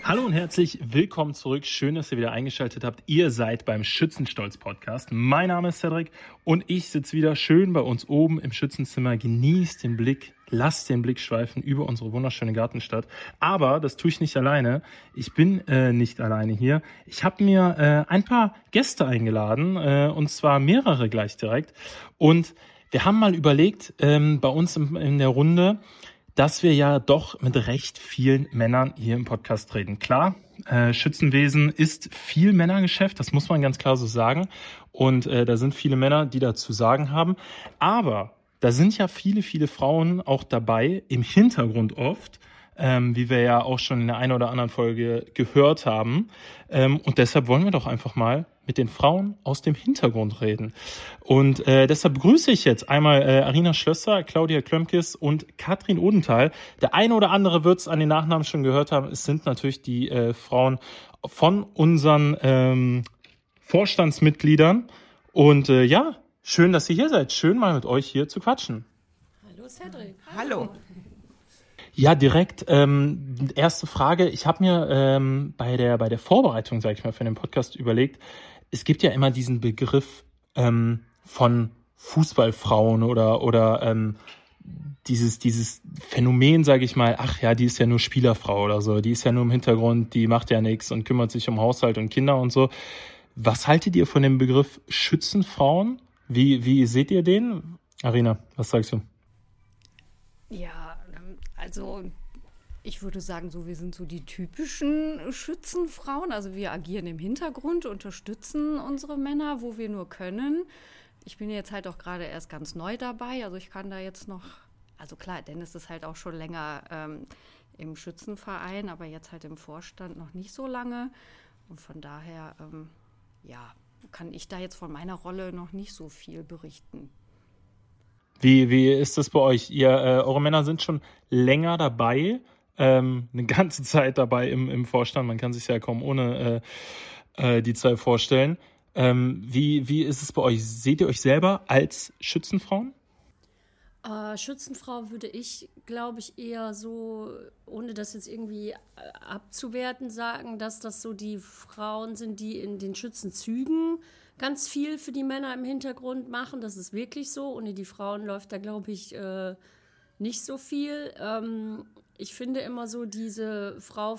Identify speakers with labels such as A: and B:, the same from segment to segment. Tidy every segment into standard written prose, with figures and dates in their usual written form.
A: Hallo und herzlich willkommen zurück. Schön, dass ihr wieder eingeschaltet habt. Ihr seid beim Schützenstolz-Podcast. Mein Name ist Cedric und ich sitze wieder schön bei uns oben im Schützenzimmer. Genießt den Blick, lasst den Blick schweifen über unsere wunderschöne Gartenstadt. Aber das tue ich nicht alleine. Ich bin nicht alleine hier. Ich habe mir ein paar Gäste eingeladen, und zwar mehrere gleich direkt. Und wir haben mal überlegt, bei uns in der Runde, dass wir ja doch mit recht vielen Männern hier im Podcast reden. Klar, Schützenwesen ist viel Männergeschäft, das muss man ganz klar so sagen. Und da sind viele Männer, die da zu sagen haben. Aber da sind ja viele, viele Frauen auch dabei, im Hintergrund oft, wie wir ja auch schon in der einen oder anderen Folge gehört haben. Und deshalb wollen wir doch einfach mal mit den Frauen aus dem Hintergrund reden. Und deshalb begrüße ich jetzt einmal Arina Schlösser, Claudia Klömkes und Katrin Odenthal. Der eine oder andere wird es an den Nachnamen schon gehört haben. Es sind natürlich die Frauen von unseren Vorstandsmitgliedern. Und ja, schön, dass ihr hier seid. Schön, mal mit euch hier zu quatschen.
B: Hallo Cedric.
C: Hallo.
A: Ja, direkt erste Frage. Ich habe mir bei der Vorbereitung, sage ich mal, für den Podcast überlegt, es gibt ja immer diesen Begriff von Fußballfrauen oder dieses Phänomen, sage ich mal, ach ja, die ist ja nur Spielerfrau oder so, die ist ja nur im Hintergrund, die macht ja nichts und kümmert sich um Haushalt und Kinder und so. Was haltet ihr von dem Begriff Schützenfrauen? Wie seht ihr den? Arina, was sagst du?
B: Ja, also ich würde sagen, so wir sind so die typischen Schützenfrauen. Also wir agieren im Hintergrund, unterstützen unsere Männer, wo wir nur können. Ich bin jetzt halt auch gerade erst ganz neu dabei. Also ich kann da jetzt noch, also klar, Dennis ist halt auch schon länger im Schützenverein, aber jetzt halt im Vorstand noch nicht so lange. Und von daher, ja, kann ich da jetzt von meiner Rolle noch nicht so viel berichten.
A: Wie ist das bei euch? Eure Männer sind schon länger dabei, eine ganze Zeit dabei im Vorstand. Man kann sich ja kaum ohne die zwei vorstellen. Wie ist es bei euch? Seht ihr euch selber als Schützenfrauen?
D: Schützenfrau würde ich, glaube ich, eher so, ohne das jetzt irgendwie abzuwerten, sagen, dass das so die Frauen sind, die in den Schützenzügen ganz viel für die Männer im Hintergrund machen. Das ist wirklich so. Ohne die Frauen läuft da, glaube ich, nicht so viel. Ich finde immer so, diese Frau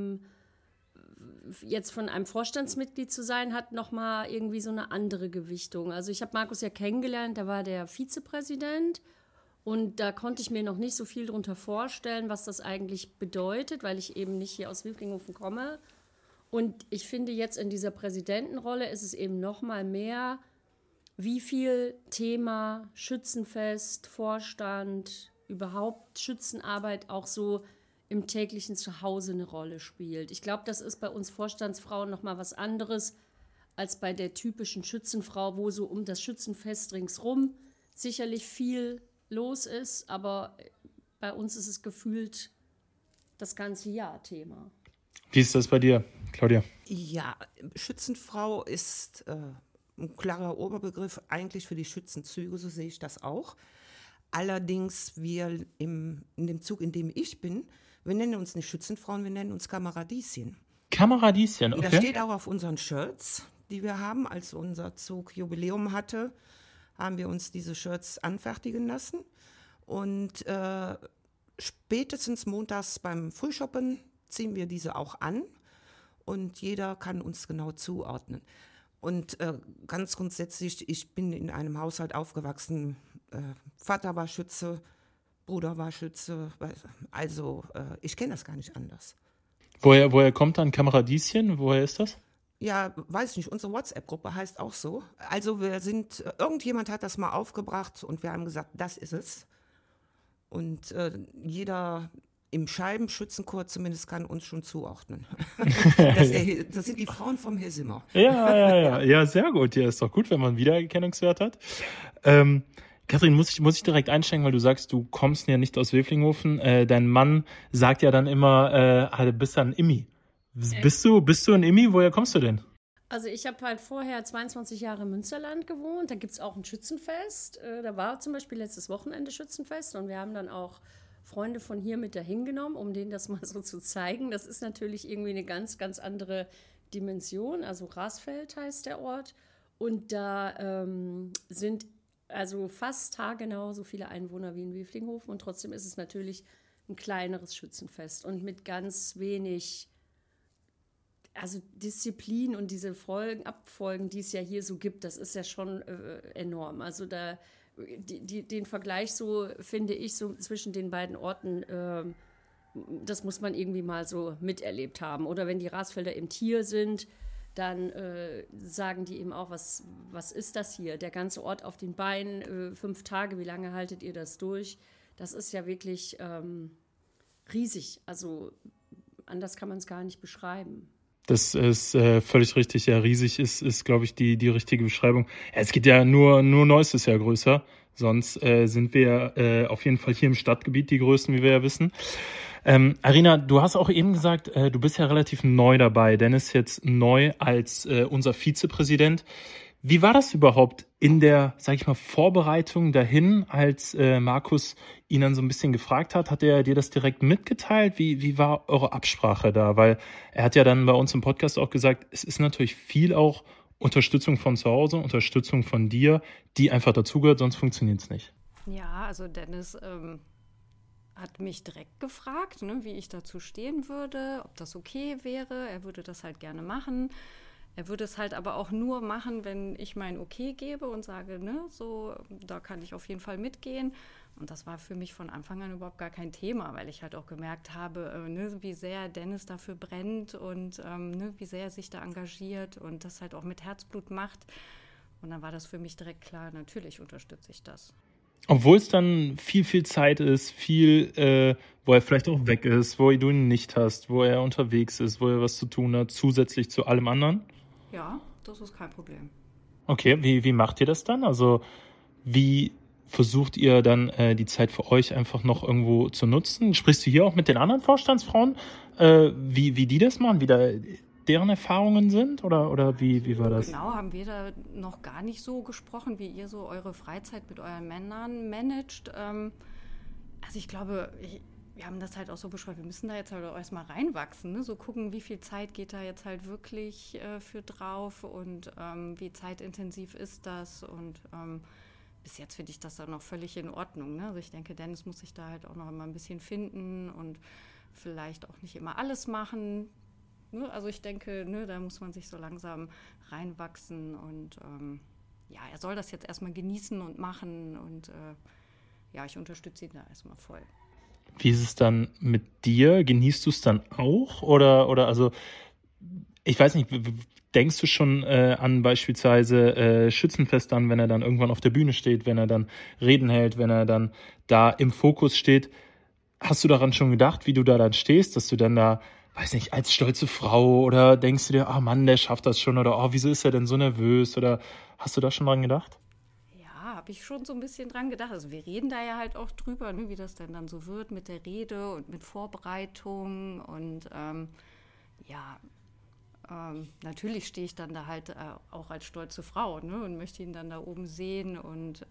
D: jetzt von einem Vorstandsmitglied zu sein, hat nochmal irgendwie so eine andere Gewichtung. Also ich habe Markus ja kennengelernt, da war der Vizepräsident. Und da konnte ich mir noch nicht so viel darunter vorstellen, was das eigentlich bedeutet, weil ich eben nicht hier aus Wilflinghofen komme. Und ich finde jetzt in dieser Präsidentenrolle ist es eben noch mal mehr, wie viel Thema Schützenfest, Vorstand, überhaupt Schützenarbeit auch so im täglichen Zuhause eine Rolle spielt. Ich glaube, das ist bei uns Vorstandsfrauen noch mal was anderes als bei der typischen Schützenfrau, wo so um das Schützenfest ringsrum sicherlich viel los ist, aber bei uns ist es gefühlt das ganze Jahr Thema.
A: Wie ist das bei dir, Claudia?
C: Ja, Schützenfrau ist ein klarer Oberbegriff eigentlich für die Schützenzüge, so sehe ich das auch. Allerdings, wir in dem Zug, in dem ich bin, wir nennen uns nicht Schützenfrauen, wir nennen uns Kameradieschen.
A: Kameradieschen, okay.
C: Das steht auch auf unseren Shirts, die wir haben. Als unser Zug Jubiläum hatte, haben wir uns diese Shirts anfertigen lassen. Und spätestens montags beim Frühshoppen ziehen wir diese auch an. Und jeder kann uns genau zuordnen. Und ganz grundsätzlich, ich bin in einem Haushalt aufgewachsen. Vater war Schütze, Bruder war Schütze. Also ich kenne das gar nicht anders.
A: Woher kommt dann Kameradieschen? Woher ist das?
C: Ja, weiß ich nicht. Unsere WhatsApp-Gruppe heißt auch so. Also irgendjemand hat das mal aufgebracht und wir haben gesagt, das ist es. Und jeder im Scheibenschützenchor zumindest kann uns schon zuordnen. Das sind die Frauen vom Hessimmer.
A: Ja, sehr gut. Ja, ist doch gut, wenn man Wiedererkennungswert hat. Katrin, muss ich direkt einsteigen, weil du sagst, du kommst ja nicht aus Wilflinghofen. Dein Mann sagt ja dann immer, du bist ja ein Immi. Bist du ein Immi? Woher kommst du denn?
D: Also ich habe halt vorher 22 Jahre im Münsterland gewohnt. Da gibt es auch ein Schützenfest. Da war zum Beispiel letztes Wochenende Schützenfest und wir haben dann auch Freunde von hier mit dahin genommen, um denen das mal so zu zeigen. Das ist natürlich irgendwie eine ganz, ganz andere Dimension. Also Rasfeld heißt der Ort. Und da sind also fast haargenau so viele Einwohner wie in Weflinghofen. Und trotzdem ist es natürlich ein kleineres Schützenfest und mit ganz wenig Disziplin und diese Abfolgen, die es ja hier so gibt, das ist ja schon enorm. Also den Vergleich so, finde ich, so zwischen den beiden Orten, das muss man irgendwie mal so miterlebt haben. Oder wenn die Rasfelder im Tier sind, dann sagen die eben auch, was ist das hier? Der ganze Ort auf den Beinen, 5 Tage, wie lange haltet ihr das durch? Das ist ja wirklich riesig. Also anders kann man es gar nicht beschreiben.
A: Das ist völlig richtig. Ja, riesig ist glaube ich, die richtige Beschreibung. Ja, es geht ja nur Neuss ist ja größer. Sonst sind wir auf jeden Fall hier im Stadtgebiet die Größten, wie wir ja wissen. Arina, du hast auch eben gesagt, du bist ja relativ neu dabei. Dennis jetzt neu als unser Vizepräsident. Wie war das überhaupt in der, sag ich mal, Vorbereitung dahin, als Markus ihn dann so ein bisschen gefragt hat? Hat er dir das direkt mitgeteilt? Wie war eure Absprache da? Weil er hat ja dann bei uns im Podcast auch gesagt, es ist natürlich viel auch Unterstützung von zu Hause, Unterstützung von dir, die einfach dazugehört, sonst funktioniert es nicht.
B: Ja, also Dennis hat mich direkt gefragt, ne, wie ich dazu stehen würde, ob das okay wäre. Er würde das halt gerne machen. Er würde es halt aber auch nur machen, wenn ich mein Okay gebe und sage, ne, so, da kann ich auf jeden Fall mitgehen. Und das war für mich von Anfang an überhaupt gar kein Thema, weil ich halt auch gemerkt habe, ne, wie sehr Dennis dafür brennt und ne, wie sehr er sich da engagiert und das halt auch mit Herzblut macht. Und dann war das für mich direkt klar, natürlich unterstütze ich das.
A: Obwohl es dann viel Zeit ist, wo er vielleicht auch weg ist, wo du ihn nicht hast, wo er unterwegs ist, wo er was zu tun hat, zusätzlich zu allem anderen?
B: Ja, das ist kein Problem.
A: Okay, wie macht ihr das dann? Also wie versucht ihr dann die Zeit für euch einfach noch irgendwo zu nutzen? Sprichst du hier auch mit den anderen Vorstandsfrauen, wie die das machen, wie da deren Erfahrungen sind? Oder wie war das?
B: Genau, haben wir da noch gar nicht so gesprochen, wie ihr so eure Freizeit mit euren Männern managt. Also ich glaube, wir haben das halt auch so beschrieben, wir müssen da jetzt halt auch erstmal reinwachsen, ne? So gucken, wie viel Zeit geht da jetzt halt wirklich für drauf und wie zeitintensiv ist das und bis jetzt finde ich das dann noch völlig in Ordnung, ne? Also ich denke, Dennis muss sich da halt auch noch immer ein bisschen finden und vielleicht auch nicht immer alles machen, ne? Also ich denke, ne, da muss man sich so langsam reinwachsen und ja, er soll das jetzt erstmal genießen und machen und ja, ich unterstütze ihn da erstmal voll.
A: Wie ist es dann mit dir? Genießt du es dann auch? Oder also, ich weiß nicht, denkst du schon an beispielsweise Schützenfest dann, wenn er dann irgendwann auf der Bühne steht, wenn er dann Reden hält, wenn er dann da im Fokus steht? Hast du daran schon gedacht, wie du da dann stehst, dass du dann da, weiß nicht, als stolze Frau oder denkst du dir, oh Mann, der schafft das schon oder oh, wieso ist er denn so nervös? Oder hast du da schon dran gedacht?
B: Habe ich schon so ein bisschen dran gedacht. Also wir reden da ja halt auch drüber, ne, wie das denn dann so wird mit der Rede und mit Vorbereitung. Und natürlich stehe ich dann da halt auch als stolze Frau, ne, und möchte ihn dann da oben sehen. Und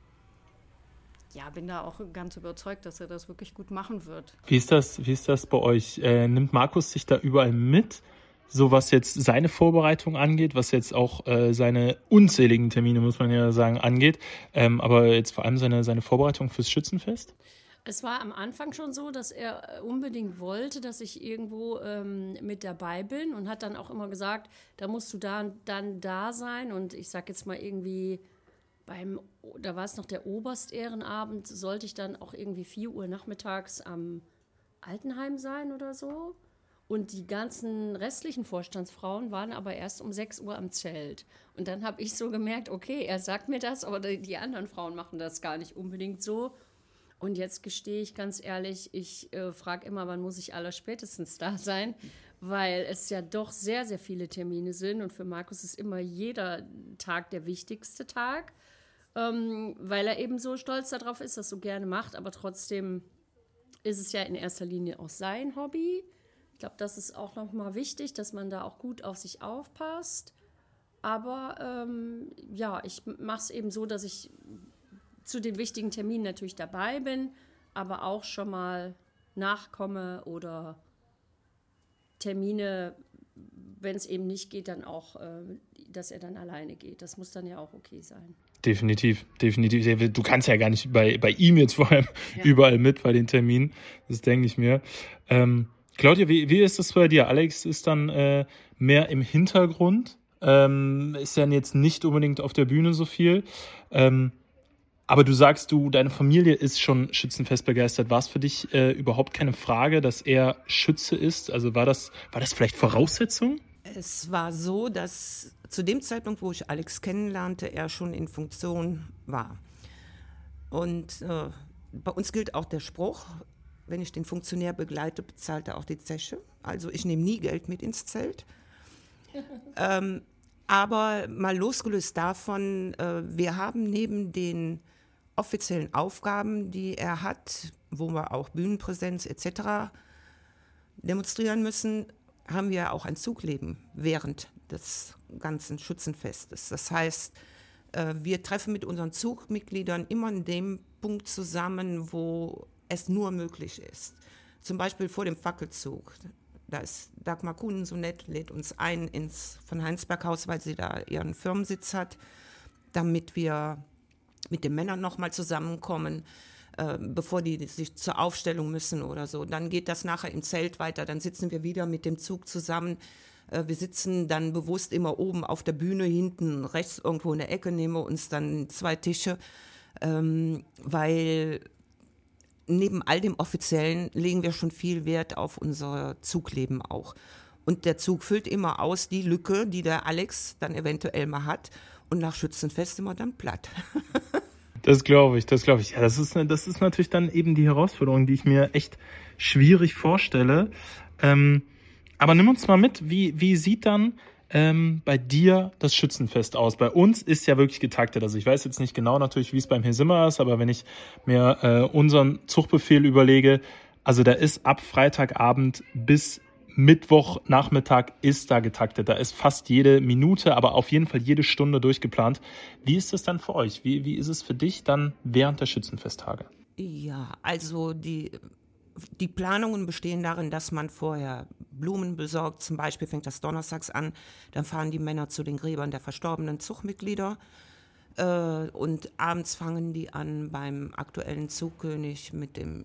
B: bin da auch ganz überzeugt, dass er das wirklich gut machen wird.
A: Wie ist das bei euch? Nimmt Markus sich da überall mit? So was jetzt seine Vorbereitung angeht, was jetzt auch seine unzähligen Termine, muss man ja sagen, angeht, aber jetzt vor allem seine Vorbereitung fürs Schützenfest?
D: Es war am Anfang schon so, dass er unbedingt wollte, dass ich irgendwo mit dabei bin und hat dann auch immer gesagt, da musst du dann da sein und ich sag jetzt mal irgendwie, da war es noch der Oberstehrenabend, sollte ich dann auch irgendwie 4 Uhr nachmittags am Altenheim sein oder so. Und die ganzen restlichen Vorstandsfrauen waren aber erst um 6 Uhr am Zelt. Und dann habe ich so gemerkt, okay, er sagt mir das, aber die anderen Frauen machen das gar nicht unbedingt so. Und jetzt gestehe ich ganz ehrlich, ich frage immer, wann muss ich allerspätestens da sein, weil es ja doch sehr, sehr viele Termine sind. Und für Markus ist immer jeder Tag der wichtigste Tag, weil er eben so stolz darauf ist, das so gerne macht. Aber trotzdem ist es ja in erster Linie auch sein Hobby. Ich glaube, das ist auch nochmal wichtig, dass man da auch gut auf sich aufpasst. Aber ich mache es eben so, dass ich zu den wichtigen Terminen natürlich dabei bin, aber auch schon mal nachkomme oder Termine, wenn es eben nicht geht, dann auch, dass er dann alleine geht. Das muss dann ja auch okay sein.
A: Definitiv. Du kannst ja gar nicht bei ihm jetzt vor allem überall mit bei den Terminen. Das denke ich mir. Claudia, wie ist das bei dir? Alex ist dann mehr im Hintergrund, ist ja jetzt nicht unbedingt auf der Bühne so viel. Aber du sagst, deine Familie ist schon Schützenfest begeistert. War es für dich überhaupt keine Frage, dass er Schütze ist? Also war das vielleicht Voraussetzung?
C: Es war so, dass zu dem Zeitpunkt, wo ich Alex kennenlernte, er schon in Funktion war. Und bei uns gilt auch der Spruch, wenn ich den Funktionär begleite, bezahlt er auch die Zeche. Also ich nehme nie Geld mit ins Zelt. Aber mal losgelöst davon, wir haben neben den offiziellen Aufgaben, die er hat, wo wir auch Bühnenpräsenz etc. demonstrieren müssen, haben wir auch ein Zugleben während des ganzen Schützenfestes. Das heißt, wir treffen mit unseren Zugmitgliedern immer an dem Punkt zusammen, wo es nur möglich ist. Zum Beispiel vor dem Fackelzug. Da ist Dagmar Kuhn so nett, lädt uns ein ins von Heinsberghaus, weil sie da ihren Firmensitz hat, damit wir mit den Männern nochmal zusammenkommen, bevor die sich zur Aufstellung müssen oder so. Dann geht das nachher im Zelt weiter, dann sitzen wir wieder mit dem Zug zusammen. Wir sitzen dann bewusst immer oben auf der Bühne, hinten rechts irgendwo in der Ecke, nehmen wir uns dann 2 Tische, weil neben all dem Offiziellen legen wir schon viel Wert auf unser Zugleben auch. Und der Zug füllt immer aus die Lücke, die der Alex dann eventuell mal hat. Und nach Schützenfest sind wir dann platt.
A: Das glaube ich. Ja, das ist natürlich dann eben die Herausforderung, die ich mir echt schwierig vorstelle. Aber nimm uns mal mit, wie sieht dann bei dir das Schützenfest aus? Bei uns ist ja wirklich getaktet. Also ich weiß jetzt nicht genau natürlich, wie es beim Hirsimmer ist, aber wenn ich mir unseren Zuchtbefehl überlege, also da ist ab Freitagabend bis Mittwochnachmittag ist da getaktet. Da ist fast jede Minute, aber auf jeden Fall jede Stunde durchgeplant. Wie ist das dann für euch? Wie ist es für dich dann während der Schützenfesttage?
C: Ja, also die Planungen bestehen darin, dass man vorher Blumen besorgt. Zum Beispiel fängt das donnerstags an. Dann fahren die Männer zu den Gräbern der verstorbenen Zuchtmitglieder. Und abends fangen die an beim aktuellen Zugkönig mit dem...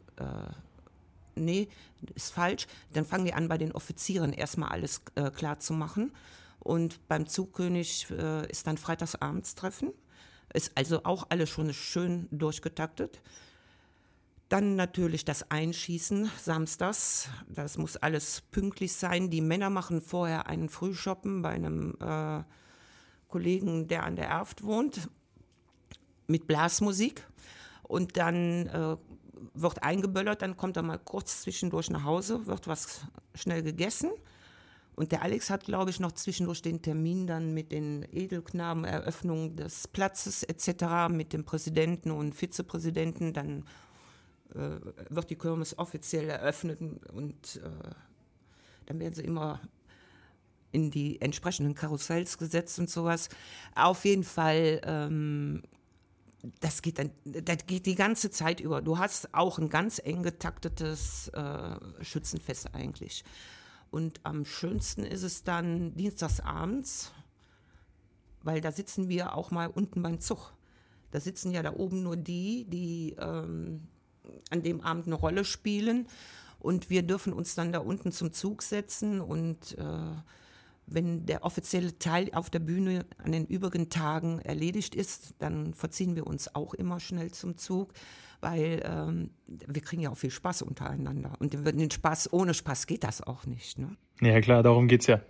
C: Nee, ist falsch. Dann fangen die an, bei den Offizieren erstmal alles klar zu machen. Und beim Zugkönig ist dann Freitagsabendstreffen. Ist also auch alles schon schön durchgetaktet. Dann natürlich das Einschießen samstags. Das muss alles pünktlich sein. Die Männer machen vorher einen Frühschoppen bei einem Kollegen, der an der Erft wohnt, mit Blasmusik. Und dann wird eingeböllert, dann kommt er mal kurz zwischendurch nach Hause, wird was schnell gegessen. Und der Alex hat, glaube ich, noch zwischendurch den Termin dann mit den Edelknaben, Eröffnung des Platzes etc., mit dem Präsidenten und Vizepräsidenten. Dann wird die Kirmes offiziell eröffnet und dann werden sie immer in die entsprechenden Karussells gesetzt und sowas. Auf jeden Fall... Das geht die ganze Zeit über. Du hast auch ein ganz eng getaktetes Schützenfest eigentlich. Und am schönsten ist es dann dienstagsabends, weil da sitzen wir auch mal unten beim Zug. Da sitzen ja da oben nur die an dem Abend eine Rolle spielen. Und wir dürfen uns dann da unten zum Zug setzen und wenn der offizielle Teil auf der Bühne an den übrigen Tagen erledigt ist, dann verziehen wir uns auch immer schnell zum Zug, weil wir kriegen ja auch viel Spaß untereinander. Und den Spaß, ohne Spaß geht das auch nicht. Ne?
A: Ja klar, darum geht's ja.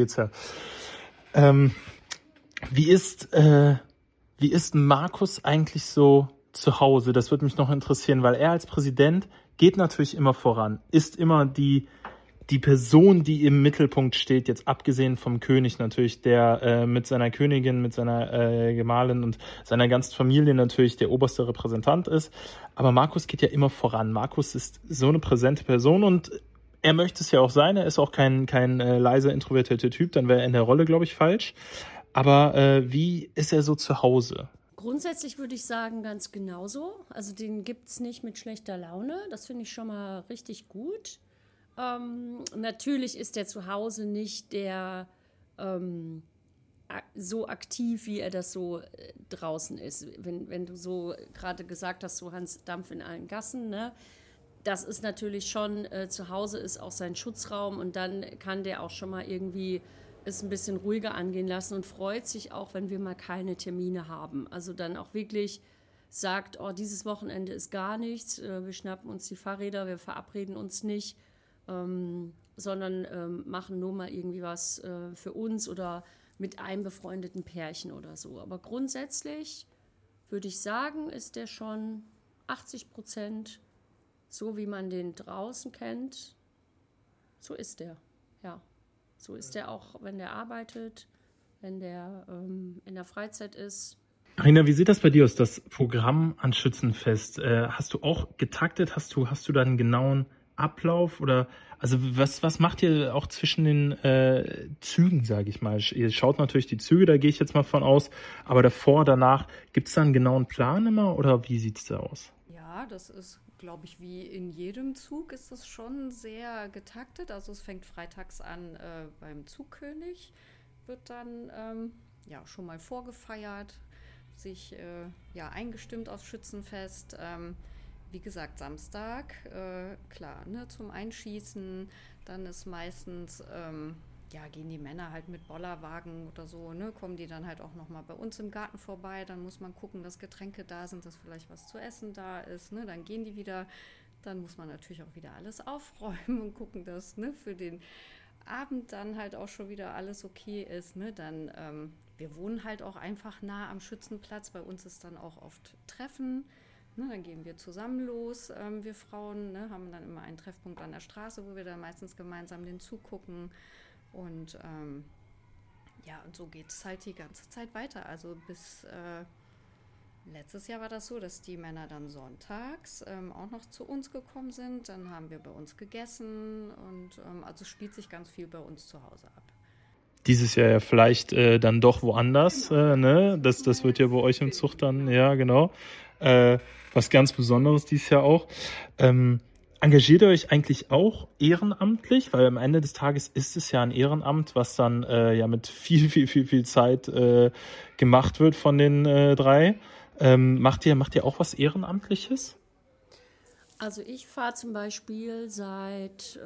A: Wie ist Markus eigentlich so zu Hause? Das würde mich noch interessieren, weil er als Präsident geht natürlich immer voran, ist immer die Person, die im Mittelpunkt steht, jetzt abgesehen vom König natürlich, der mit seiner Königin, mit seiner Gemahlin und seiner ganzen Familie natürlich der oberste Repräsentant ist. Aber Markus geht ja immer voran. Markus ist so eine präsente Person und er möchte es ja auch sein. Er ist auch kein leiser, introvertierter Typ. Dann wäre er in der Rolle, glaube ich, falsch. Aber wie ist er so zu Hause?
D: Grundsätzlich würde ich sagen, ganz genauso. Also den gibt es nicht mit schlechter Laune. Das finde ich schon mal richtig gut. Natürlich ist der zu Hause nicht der so aktiv, wie er das so draußen ist. Wenn du so gerade gesagt hast, so Hans Dampf in allen Gassen, ne? Das ist natürlich schon, zu Hause ist auch sein Schutzraum und dann kann der auch schon mal irgendwie es ein bisschen ruhiger angehen lassen und freut sich auch, wenn wir mal keine Termine haben. Also dann auch wirklich sagt, oh, dieses Wochenende ist gar nichts, wir schnappen uns die Fahrräder, wir verabreden uns nicht, sondern machen nur mal irgendwie was für uns oder mit einem befreundeten Pärchen oder so. Aber grundsätzlich würde ich sagen, ist der schon 80% so, wie man den draußen kennt. So ist der, ja. So ist der auch, wenn der arbeitet, wenn der in der Freizeit ist.
A: Rina, wie sieht das bei dir aus, das Programm an Schützenfest? Hast du auch getaktet? Hast du da einen genauen Ablauf? Oder also was macht ihr auch zwischen den Zügen, sage ich mal? Ihr schaut natürlich die Züge, da gehe ich jetzt mal von aus, aber davor, danach, gibt es da einen genauen Plan immer oder wie sieht es da aus?
B: Ja, das ist, glaube ich, wie in jedem Zug ist das schon sehr getaktet. Also es fängt freitags an beim Zugkönig, wird dann schon mal vorgefeiert, sich eingestimmt aufs Schützenfest. Wie gesagt, Samstag, klar, ne, zum Einschießen. Dann ist meistens, gehen die Männer halt mit Bollerwagen oder so, ne, kommen die dann halt auch nochmal bei uns im Garten vorbei. Dann muss man gucken, dass Getränke da sind, dass vielleicht was zu essen da ist. Ne, dann gehen die wieder. Dann muss man natürlich auch wieder alles aufräumen und gucken, dass für den Abend dann halt auch schon wieder alles okay ist. Ne? Dann, wir wohnen halt auch einfach nah am Schützenplatz. Bei uns ist dann auch oft Treffen. Ne, dann gehen wir zusammen los, wir Frauen, ne, haben dann immer einen Treffpunkt an der Straße, wo wir dann meistens gemeinsam den Zug gucken. Und und so geht es halt die ganze Zeit weiter. Also bis letztes Jahr war das so, dass die Männer dann sonntags auch noch zu uns gekommen sind. Dann haben wir bei uns gegessen und also spielt sich ganz viel bei uns zu Hause ab.
A: Dieses Jahr ja vielleicht dann doch woanders, genau. Ne? Das wird ja bei euch im Zug dann, ja genau. Was ganz Besonderes dieses Jahr auch. Engagiert ihr euch eigentlich auch ehrenamtlich? Weil am Ende des Tages ist es ja ein Ehrenamt, was dann mit viel Zeit gemacht wird von den drei. Macht ihr auch was Ehrenamtliches?
D: Also ich fahre zum Beispiel seit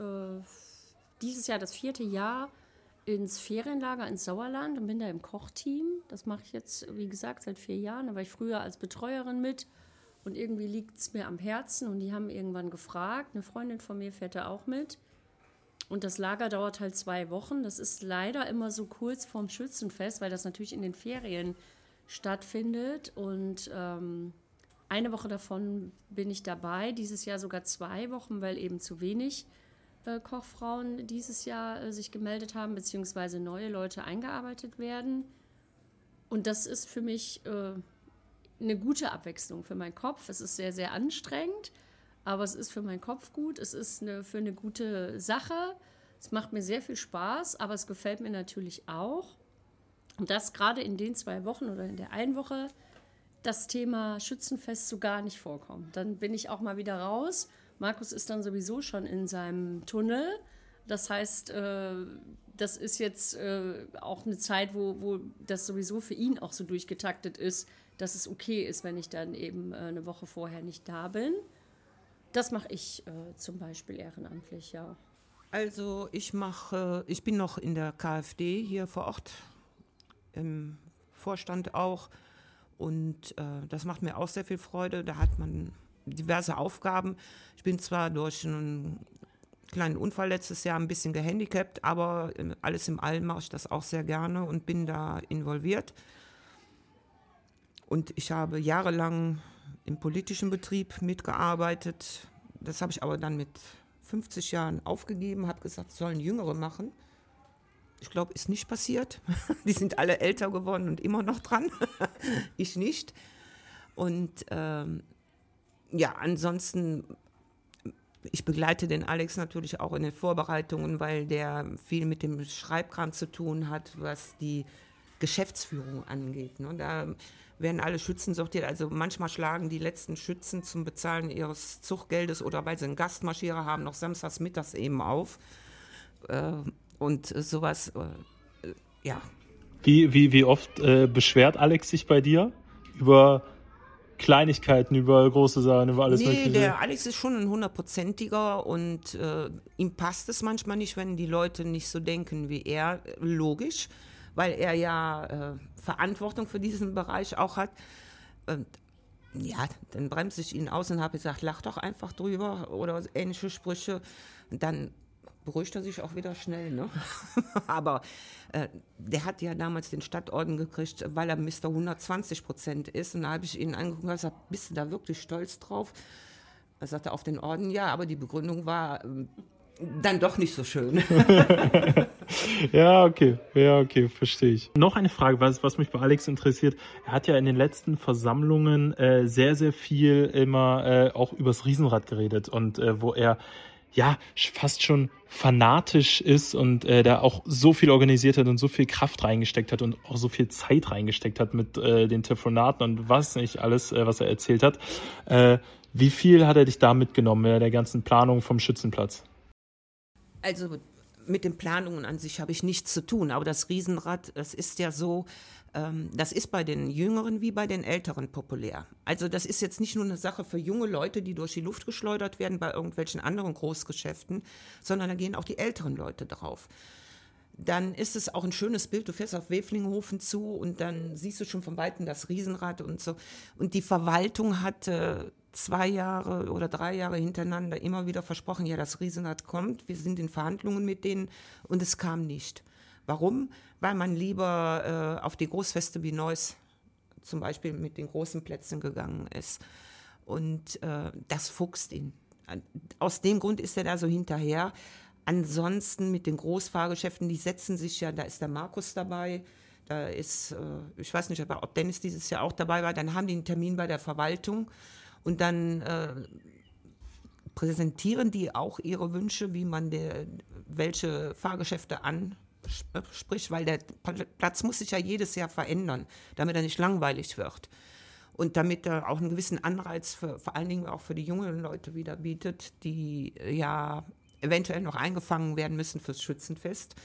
D: dieses Jahr das 4. Jahr ins Ferienlager ins Sauerland und bin da im Kochteam. Das mache ich jetzt, wie gesagt, seit 4 Jahren. Da war ich früher als Betreuerin mit und irgendwie liegt es mir am Herzen und die haben irgendwann gefragt. Eine Freundin von mir fährt da auch mit. Und das Lager dauert halt 2 Wochen. Das ist leider immer so kurz vorm Schützenfest, weil das natürlich in den Ferien stattfindet. Und eine Woche davon bin ich dabei, dieses Jahr sogar 2 Wochen, weil eben zu wenig Kochfrauen dieses Jahr sich gemeldet haben, beziehungsweise neue Leute eingearbeitet werden. Und das ist für mich eine gute Abwechslung für meinen Kopf. Es ist sehr, sehr anstrengend, aber es ist für meinen Kopf gut. Es ist für eine gute Sache. Es macht mir sehr viel Spaß, aber es gefällt mir natürlich auch. Und das gerade in den 2 Wochen oder in der einen Woche das Thema Schützenfest so gar nicht vorkommt. Dann bin ich auch mal wieder raus. Markus ist dann sowieso schon in seinem Tunnel. Das heißt, das ist jetzt auch eine Zeit, wo das sowieso für ihn auch so durchgetaktet ist, dass es okay ist, wenn ich dann eben eine Woche vorher nicht da bin. Das mache ich zum Beispiel ehrenamtlich, ja.
C: Also ich bin noch in der KfD hier vor Ort, im Vorstand auch. Und das macht mir auch sehr viel Freude. Da hat man diverse Aufgaben. Ich bin zwar durch einen kleinen Unfall letztes Jahr ein bisschen gehandicapt, aber alles in allem mache ich das auch sehr gerne und bin da involviert. Und ich habe jahrelang im politischen Betrieb mitgearbeitet. Das habe ich aber dann mit 50 Jahren aufgegeben, habe gesagt, das sollen Jüngere machen. Ich glaube, ist nicht passiert. Die sind alle älter geworden und immer noch dran. Ich nicht. Und ansonsten, ich begleite den Alex natürlich auch in den Vorbereitungen, weil der viel mit dem Schreibkram zu tun hat, was die Geschäftsführung angeht. Ne? Da werden alle Schützen sortiert. Also manchmal schlagen die letzten Schützen zum Bezahlen ihres Zuchtgeldes oder weil sie einen Gastmarschierer haben, noch samstags mittags eben auf. Und sowas, ja.
A: Wie oft beschwert Alex sich bei dir über Kleinigkeiten, über große Sachen, über alles Mögliche?
C: Der Alex ist schon ein 100%iger und ihm passt es manchmal nicht, wenn die Leute nicht so denken wie er. Logisch, weil er ja Verantwortung für diesen Bereich auch hat. Ja, dann bremse ich ihn aus und habe gesagt, lach doch einfach drüber oder ähnliche Sprüche. Dann beruhigt er sich auch wieder schnell, ne? Aber der hat ja damals den Stadtorden gekriegt, weil er Mr. 120% ist. Und da habe ich ihn angeguckt und gesagt, bist du da wirklich stolz drauf? Er sagte auf den Orden, ja, aber die Begründung war dann doch nicht so schön.
A: Ja, okay, verstehe ich. Noch eine Frage, was mich bei Alex interessiert. Er hat ja in den letzten Versammlungen sehr, sehr viel immer auch übers Riesenrad geredet und wo er ja fast schon fanatisch ist und da auch so viel organisiert hat und so viel Kraft reingesteckt hat und auch so viel Zeit reingesteckt hat mit den Telefonaten und was nicht alles, was er erzählt hat. Wie viel hat er dich da mitgenommen, der ganzen Planung vom Schützenplatz?
C: Also mit den Planungen an sich habe ich nichts zu tun, aber das Riesenrad, das ist ja so, das ist bei den Jüngeren wie bei den Älteren populär. Also das ist jetzt nicht nur eine Sache für junge Leute, die durch die Luft geschleudert werden bei irgendwelchen anderen Großgeschäften, sondern da gehen auch die älteren Leute drauf. Dann ist es auch ein schönes Bild, du fährst auf Weflinghofen zu und dann siehst du schon von Weitem das Riesenrad und so. Und die Verwaltung hat 2 Jahre oder 3 Jahre hintereinander immer wieder versprochen, ja, das Riesenrad kommt, wir sind in Verhandlungen mit denen und es kam nicht. Warum? Weil man lieber auf die Großfeste wie Neuss zum Beispiel mit den großen Plätzen gegangen ist. Und das fuchst ihn. Aus dem Grund ist er da so hinterher. Ansonsten mit den Großfahrgeschäften, die setzen sich ja, da ist der Markus dabei, da ist, ich weiß nicht, ob Dennis dieses Jahr auch dabei war, dann haben die einen Termin bei der Verwaltung und dann präsentieren die auch ihre Wünsche, wie man welche Fahrgeschäfte anspricht, weil der Platz muss sich ja jedes Jahr verändern, damit er nicht langweilig wird. Und damit er auch einen gewissen Anreiz vor allen Dingen auch für die jungen Leute wieder bietet, die ja eventuell noch eingefangen werden müssen fürs Schützenfest.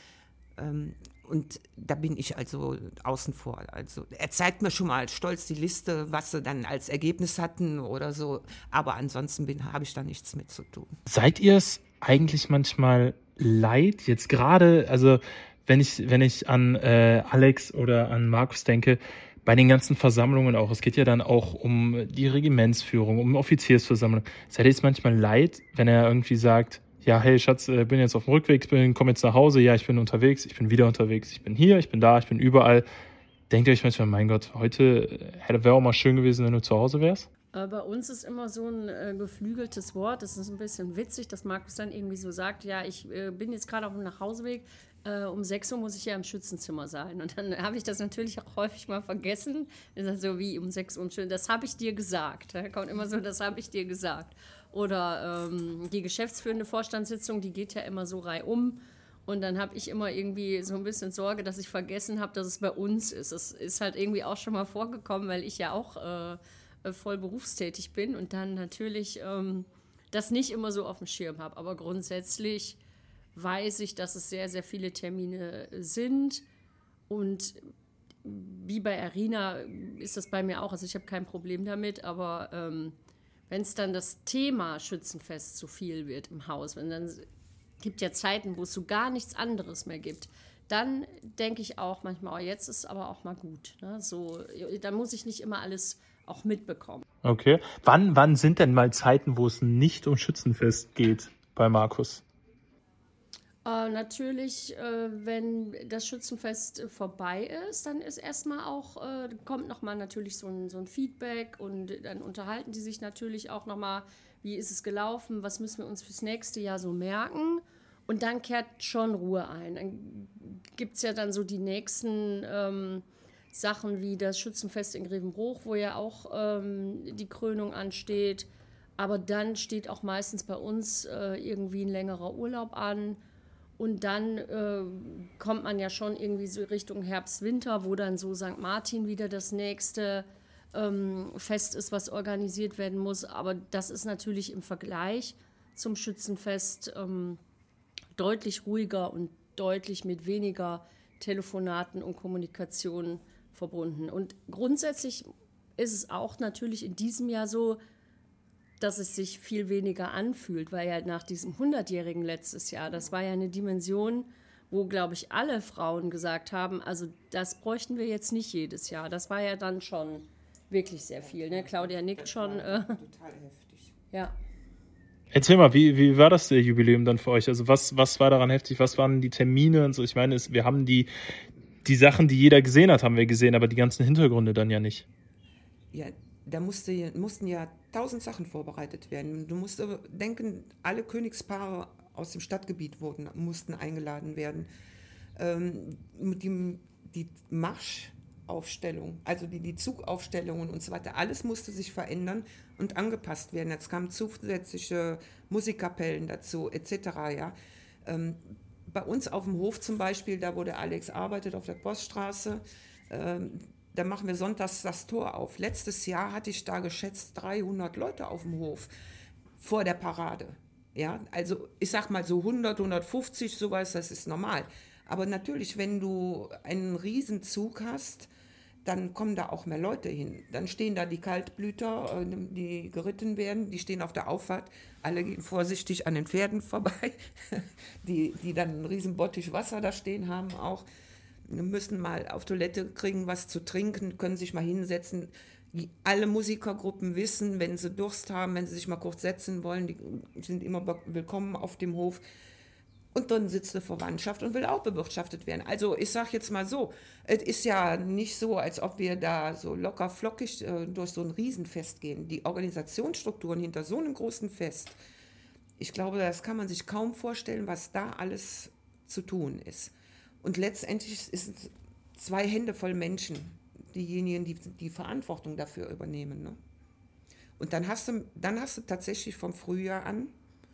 C: Und da bin ich also außen vor. Also er zeigt mir schon mal stolz die Liste, was sie dann als Ergebnis hatten oder so. Aber ansonsten habe ich da nichts mit zu tun.
A: Seid ihr es eigentlich manchmal leid? Jetzt gerade, also wenn ich an Alex oder an Markus denke, bei den ganzen Versammlungen auch, es geht ja dann auch um die Regimentsführung, um Offiziersversammlung. Seid ihr es manchmal leid, wenn er irgendwie sagt, ja, hey Schatz, bin jetzt auf dem Rückweg, komme jetzt nach Hause, ja, ich bin unterwegs, ich bin wieder unterwegs, ich bin hier, ich bin da, ich bin überall. Denkt ihr euch manchmal, mein Gott, heute wäre auch mal schön gewesen, wenn du zu Hause wärst?
D: Bei uns ist immer so ein geflügeltes Wort, das ist ein bisschen witzig, dass Markus dann irgendwie so sagt, ja, ich bin jetzt gerade auf dem Nachhauseweg, um 6 Uhr muss ich ja im Schützenzimmer sein. Und dann habe ich das natürlich auch häufig mal vergessen. Das ist so wie um 6 Uhr, das habe ich dir gesagt. Da kommt immer so, das habe ich dir gesagt. Oder die geschäftsführende Vorstandssitzung, die geht ja immer so reihum. Und dann habe ich immer irgendwie so ein bisschen Sorge, dass ich vergessen habe, dass es bei uns ist. Es ist halt irgendwie auch schon mal vorgekommen, weil ich ja auch voll berufstätig bin und dann natürlich das nicht immer so auf dem Schirm habe. Aber grundsätzlich weiß ich, dass es sehr, sehr viele Termine sind. Und wie bei Arina ist das bei mir auch. Also ich habe kein Problem damit, aber wenn es dann das Thema Schützenfest zu viel wird im Haus, wenn dann gibt ja Zeiten, wo es so gar nichts anderes mehr gibt, dann denke ich auch manchmal, oh, jetzt ist aber auch mal gut. Ne? So, da muss ich nicht immer alles auch mitbekommen.
A: Okay. Wann sind denn mal Zeiten, wo es nicht um Schützenfest geht bei Markus?
D: Natürlich, wenn das Schützenfest vorbei ist, dann ist erstmal auch, kommt nochmal natürlich so ein Feedback und dann unterhalten die sich natürlich auch nochmal, wie ist es gelaufen, was müssen wir uns fürs nächste Jahr so merken und dann kehrt schon Ruhe ein. Dann gibt es ja dann so die nächsten Sachen wie das Schützenfest in Grevenbruch, wo ja auch die Krönung ansteht, aber dann steht auch meistens bei uns irgendwie ein längerer Urlaub an. Und dann kommt man ja schon irgendwie so Richtung Herbst, Winter, wo dann so St. Martin wieder das nächste Fest ist, was organisiert werden muss. Aber das ist natürlich im Vergleich zum Schützenfest deutlich ruhiger und deutlich mit weniger Telefonaten und Kommunikation verbunden. Und grundsätzlich ist es auch natürlich in diesem Jahr so, dass es sich viel weniger anfühlt, weil ja nach diesem 100-jährigen letztes Jahr, das war ja eine Dimension, wo, glaube ich, alle Frauen gesagt haben, also das bräuchten wir jetzt nicht jedes Jahr. Das war ja dann schon wirklich sehr viel. Ne? Claudia nickt schon.
C: Total heftig.
D: Ja.
A: Erzähl mal, wie war das Jubiläum dann für euch? Also was war daran heftig? Was waren die Termine und so? Ich meine, wir haben die Sachen, die jeder gesehen hat, haben wir gesehen, aber die ganzen Hintergründe dann ja nicht.
C: Ja, da mussten ja 1000 Sachen vorbereitet werden. Du musst denken, alle Königspaare aus dem Stadtgebiet mussten eingeladen werden. Die Marschaufstellung, also die Zugaufstellungen und so weiter, alles musste sich verändern und angepasst werden. Jetzt kamen zusätzliche Musikkapellen dazu, etc. Ja. Bei uns auf dem Hof zum Beispiel, da wo der Alex arbeitet, auf der Poststraße, da machen wir sonntags das Tor auf. Letztes Jahr hatte ich da geschätzt 300 Leute auf dem Hof vor der Parade. Ja, also ich sag mal so 100, 150, sowas, das ist normal. Aber natürlich, wenn du einen Riesenzug hast, dann kommen da auch mehr Leute hin. Dann stehen da die Kaltblüter, die geritten werden, die stehen auf der Auffahrt, alle gehen vorsichtig an den Pferden vorbei, die dann einen riesen Bottich Wasser da stehen haben auch. Müssen mal auf Toilette kriegen, was zu trinken, können sich mal hinsetzen. Alle Musikergruppen wissen, wenn sie Durst haben, wenn sie sich mal kurz setzen wollen, die sind immer willkommen auf dem Hof. Und dann sitzt eine Verwandtschaft und will auch bewirtschaftet werden. Also ich sage jetzt mal so, es ist ja nicht so, als ob wir da so locker flockig durch so ein Riesenfest gehen. Die Organisationsstrukturen hinter so einem großen Fest, ich glaube, das kann man sich kaum vorstellen, was da alles zu tun ist. Und letztendlich ist es 2 Hände voll Menschen, diejenigen, die die Verantwortung dafür übernehmen. Ne? Und dann hast du tatsächlich vom Frühjahr an,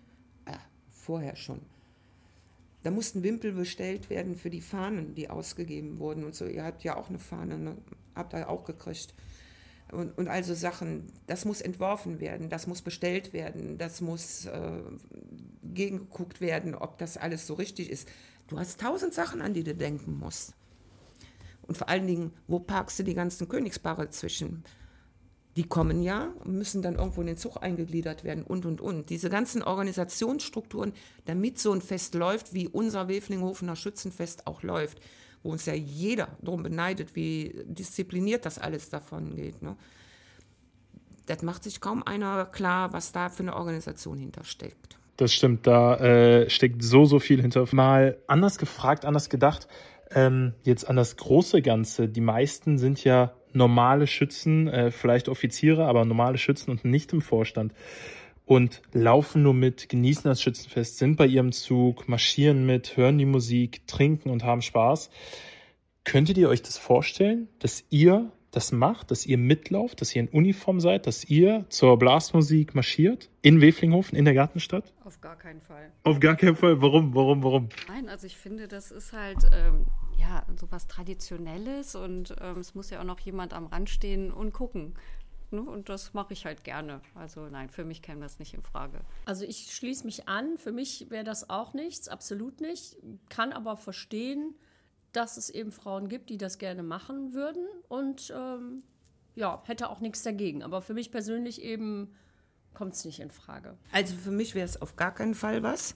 C: vorher schon, da mussten Wimpel bestellt werden für die Fahnen, die ausgegeben wurden und so. Ihr habt ja auch eine Fahne, ne? Habt ihr auch gekriegt. Und also Sachen, das muss entworfen werden, das muss bestellt werden, das muss gegengeguckt werden, ob das alles so richtig ist. Du hast 1000 Sachen, an die du denken musst. Und vor allen Dingen, wo parkst du die ganzen Königspaare zwischen? Die kommen ja und müssen dann irgendwo in den Zug eingegliedert werden und. Diese ganzen Organisationsstrukturen, damit so ein Fest läuft, wie unser Weflinghofener Schützenfest auch läuft, wo uns ja jeder darum beneidet, wie diszipliniert das alles davon geht. Ne? Das macht sich kaum einer klar, was da für eine Organisation hintersteckt.
A: Das stimmt, da steckt so viel hinter. Mal anders gefragt, anders gedacht, jetzt an das große Ganze. Die meisten sind ja normale Schützen, vielleicht Offiziere, aber normale Schützen und nicht im Vorstand. Und laufen nur mit, genießen das Schützenfest, sind bei ihrem Zug, marschieren mit, hören die Musik, trinken und haben Spaß. Könntet ihr euch das vorstellen, dass ihr das macht, dass ihr mitlauft, dass ihr in Uniform seid, dass ihr zur Blasmusik marschiert in Weflinghofen, in der Gartenstadt?
B: Auf gar keinen Fall.
A: Auf gar keinen Fall? Warum?
B: Nein, also ich finde, das ist halt so was Traditionelles und es muss ja auch noch jemand am Rand stehen und gucken. Ne? Und das mache ich halt gerne. Also nein, für mich käme das nicht in Frage.
D: Also ich schließe mich an, für mich wäre das auch nichts, absolut nicht. Kann aber verstehen, dass es eben Frauen gibt, die das gerne machen würden und hätte auch nichts dagegen. Aber für mich persönlich eben kommt es nicht in Frage.
C: Also für mich wäre es auf gar keinen Fall was.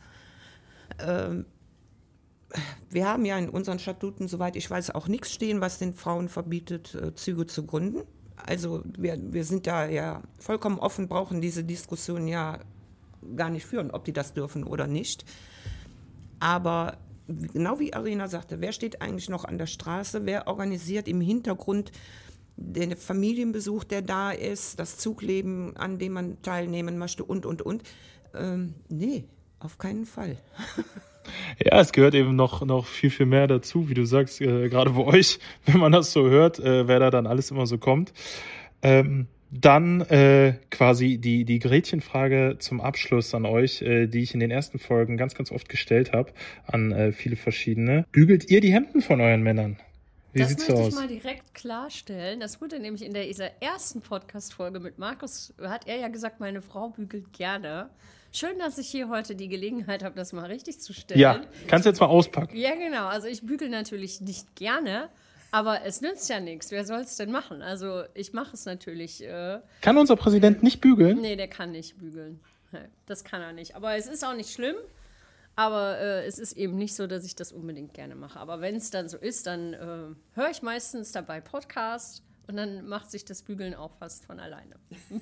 C: Wir haben ja in unseren Statuten, soweit ich weiß, auch nichts stehen, was den Frauen verbietet, Züge zu gründen. Also wir sind da ja vollkommen offen, brauchen diese Diskussion ja gar nicht führen, ob die das dürfen oder nicht. Aber genau wie Arina sagte, wer steht eigentlich noch an der Straße, wer organisiert im Hintergrund den Familienbesuch, der da ist, das Zugleben, an dem man teilnehmen möchte und. Nee, auf keinen Fall.
A: Ja, es gehört eben noch viel mehr dazu, wie du sagst, gerade bei euch, wenn man das so hört, wer da dann alles immer so kommt. Dann quasi die Gretchenfrage zum Abschluss an euch, die ich in den ersten Folgen ganz, ganz oft gestellt habe an viele verschiedene. Bügelt ihr die Hemden von euren Männern? Wie sieht's so aus?
D: Das möchte ich mal direkt klarstellen. Das wurde nämlich in dieser ersten Podcast-Folge mit Markus, hat er ja gesagt, meine Frau bügelt gerne. Schön, dass ich hier heute die Gelegenheit habe, das mal richtig zu stellen.
A: Ja, kannst du jetzt mal auspacken.
D: Ja, genau. Also ich bügel natürlich nicht gerne, aber es nützt ja nichts. Wer soll es denn machen? Also ich mache es natürlich.
A: Kann unser Präsident nicht bügeln?
D: Nee, der kann nicht bügeln. Das kann er nicht. Aber es ist auch nicht schlimm. Aber es ist eben nicht so, dass ich das unbedingt gerne mache. Aber wenn es dann so ist, dann höre ich meistens dabei Podcast und dann macht sich das Bügeln auch fast von alleine.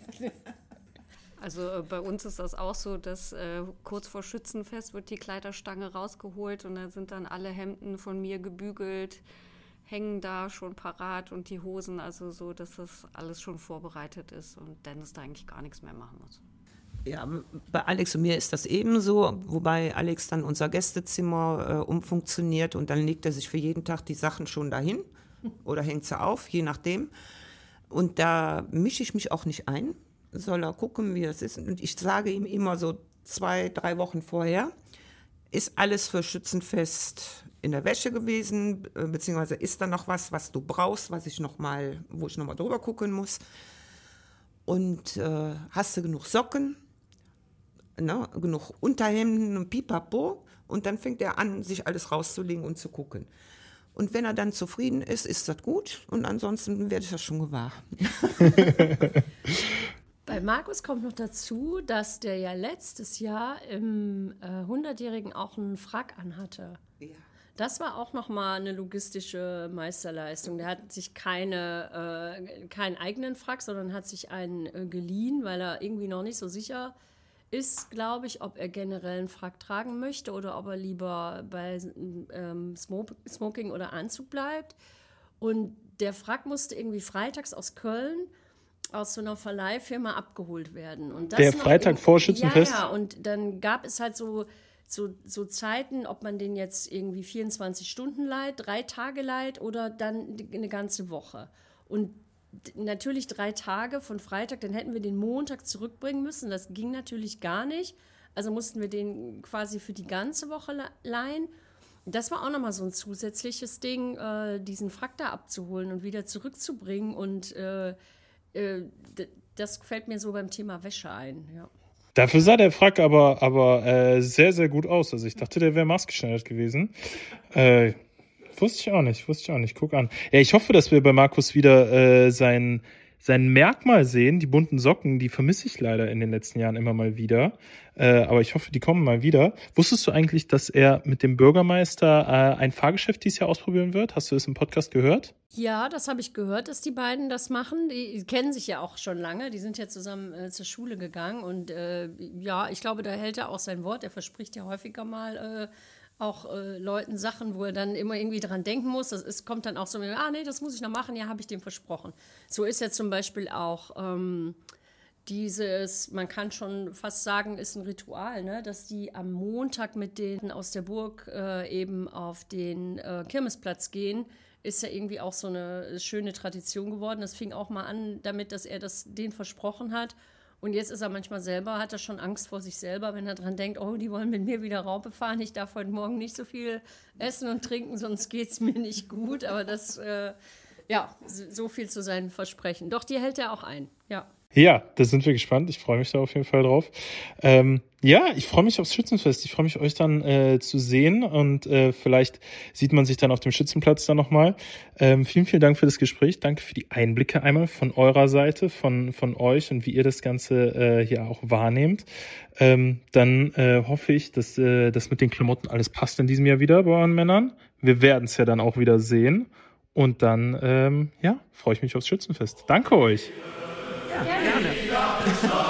B: Also bei uns ist das auch so, dass kurz vor Schützenfest wird die Kleiderstange rausgeholt und da sind dann alle Hemden von mir gebügelt, hängen da schon parat und die Hosen, also so, dass das alles schon vorbereitet ist und Dennis da eigentlich gar nichts mehr machen muss.
C: Ja, bei Alex und mir ist das ebenso, wobei Alex dann unser Gästezimmer umfunktioniert und dann legt er sich für jeden Tag die Sachen schon dahin oder hängt sie auf, je nachdem. Und da mische ich mich auch nicht ein, soll er gucken, wie das ist. Und ich sage ihm immer so 2-3 Wochen vorher, ist alles für Schützenfest in der Wäsche gewesen, beziehungsweise ist da noch was du brauchst, wo ich noch mal drüber gucken muss. Und hast du genug Socken? Genug Unterhemden und Pipapo und dann fängt er an, sich alles rauszulegen und zu gucken. Und wenn er dann zufrieden ist, ist das gut und ansonsten werde ich das schon gewahr.
D: Bei Markus kommt noch dazu, dass der ja letztes Jahr im 100-Jährigen auch einen Frack anhatte.
C: Ja.
D: Das war auch nochmal eine logistische Meisterleistung. Der hat sich keinen eigenen Frack, sondern hat sich einen geliehen, weil er irgendwie noch nicht so sicher ist, glaube ich, ob er generell einen Frack tragen möchte oder ob er lieber bei Smoking oder Anzug bleibt. Und der Frack musste irgendwie freitags aus Köln aus so einer Verleihfirma abgeholt werden. Und das
A: der Freitag vor Schützenfest?
D: Ja, und dann gab es halt so Zeiten, ob man den jetzt irgendwie 24 Stunden leiht, 3 Tage leiht oder dann eine ganze Woche. Und natürlich 3 Tage von Freitag, dann hätten wir den Montag zurückbringen müssen. Das ging natürlich gar nicht. Also mussten wir den quasi für die ganze Woche leihen. Das war auch nochmal so ein zusätzliches Ding, diesen Frack da abzuholen und wieder zurückzubringen. Und das fällt mir so beim Thema Wäsche ein, ja.
A: Dafür sah der Frack aber sehr, sehr gut aus. Also ich dachte, der wäre maßgeschneidert gewesen. Wusste ich auch nicht. Guck an. Ja, ich hoffe, dass wir bei Markus wieder sein Merkmal sehen. Die bunten Socken, die vermisse ich leider in den letzten Jahren immer mal wieder. Aber ich hoffe, die kommen mal wieder. Wusstest du eigentlich, dass er mit dem Bürgermeister ein Fahrgeschäft dieses Jahr ausprobieren wird? Hast du das im Podcast gehört?
D: Ja, das habe ich gehört, dass die beiden das machen. Die kennen sich ja auch schon lange. Die sind ja zusammen zur Schule gegangen. Und ja, ich glaube, da hält er auch sein Wort. Er verspricht ja häufiger mal auch Leuten Sachen, wo er dann immer irgendwie dran denken muss. Kommt dann auch so, nee, das muss ich noch machen. Ja, habe ich dem versprochen. So ist ja zum Beispiel auch man kann schon fast sagen, ist ein Ritual, ne? Dass die am Montag mit denen aus der Burg eben auf den Kirmesplatz gehen, ist ja irgendwie auch so eine schöne Tradition geworden. Das fing auch mal an damit, dass er das denen versprochen hat. Und jetzt ist er manchmal selber, hat er schon Angst vor sich selber, wenn er dran denkt, oh, die wollen mit mir wieder Raupe fahren. Ich darf heute Morgen nicht so viel essen und trinken, sonst geht es mir nicht gut. Aber das, so viel zu seinen Versprechen. Doch, die hält er auch ein, ja.
A: Ja, da sind wir gespannt. Ich freue mich da auf jeden Fall drauf. Ich freue mich aufs Schützenfest. Ich freue mich, euch dann zu sehen und vielleicht sieht man sich dann auf dem Schützenplatz dann nochmal. Vielen, vielen Dank für das Gespräch. Danke für die Einblicke einmal von eurer Seite, von euch und wie ihr das Ganze hier auch wahrnehmt. Dann hoffe ich, dass das mit den Klamotten alles passt in diesem Jahr wieder bei euren Männern. Wir werden es ja dann auch wieder sehen. Und dann, freue ich mich aufs Schützenfest. Danke euch.
C: Ja, gerne.